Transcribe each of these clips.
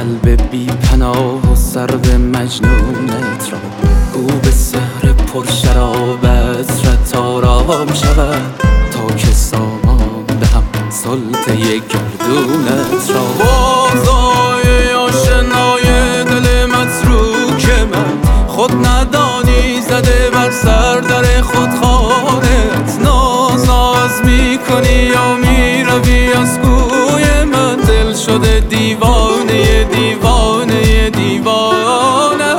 قلب بی پناه و سرو مجنونت را گو به سحر پرشرابت رت آرام شود تا که سامان دهم سلطه گردونت را. بازای آشنای دل متروک من خود ندانی زده بر سر در خود خانت. ناز ناز میکنی یا میروی از کوی من دل شده دیوانه دیوانه دیوانه.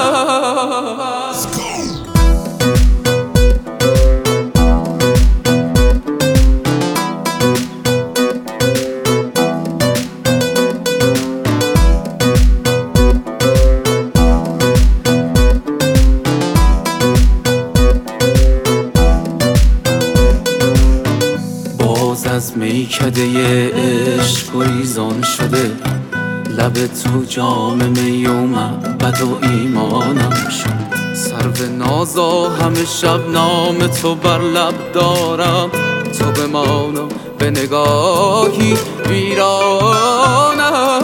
از میکده عشق گریزان شده لب تو جام می و معبد و ایمانم شد. سرو نازا همه شب نام تو بر لب دارم تو بمانا به نگاهی ویرانم.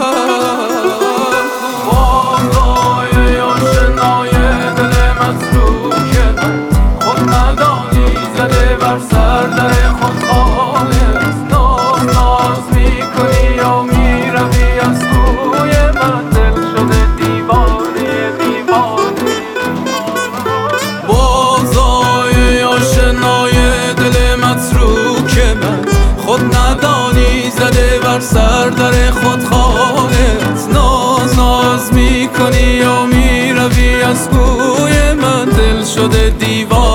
بازای آشنای دل متروک من خود ندانی زده بر سر در خود خانه. خود ندانی زده بر سر در خود خانت. ناز ناز میکنی یا میروی از کوی من دل شده دیوانه.